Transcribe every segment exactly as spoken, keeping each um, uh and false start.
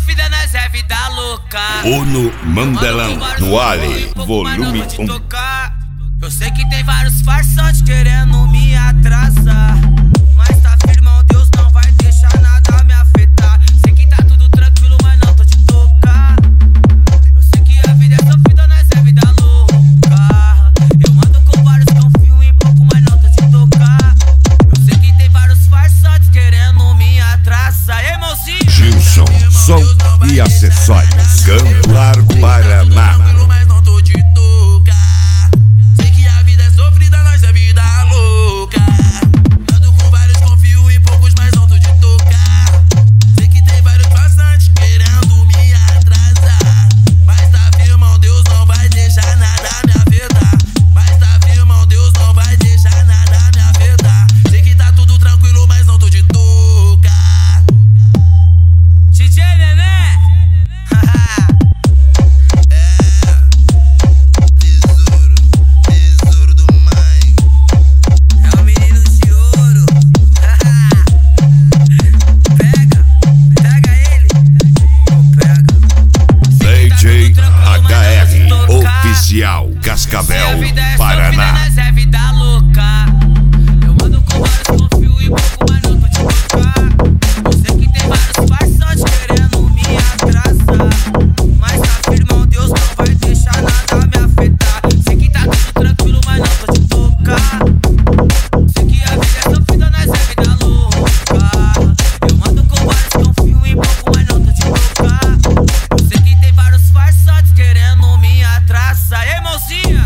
sofrida, nós é vida louca. Uno Mandelão, no Ale, volume um. Eu sei que tem vários farsantes querendo me atrasar, mas tá firmão, Deus não vai deixar nada me afetar. Sei que tá tudo tranquilo, mas não tô te tocar. Eu sei que a vida é sofrida, nós é vida louca. Eu ando com vários, confio em pouco, mas não tô te tocar. Eu sei que tem vários farsantes querendo me atrasar. Ei, mocinho! Gilson, som e acessórios, Campo Largo, Paraná. Cascavel, Paraná. Nós é vida louca. Eu ando com vários, confio em pouco, mas não tô te tocar. Eu sei que tem vários farsantes querendo me atrasar, mas tá firmão, Deus não vai deixar nada me afetar. Sei que tá tudo tranquilo, mas não tô te tocar. Sei que a vida é sofrida, nós é vida louca. Eu ando com vários, confio em pouco, mas não tô te tocar. Eu sei que tem vários farsantes querendo me atrasar. Ei, mocinha!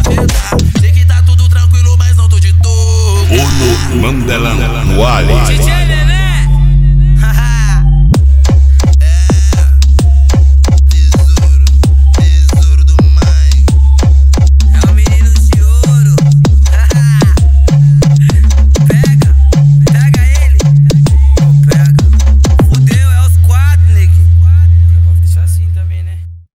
Mandelão, no Ale.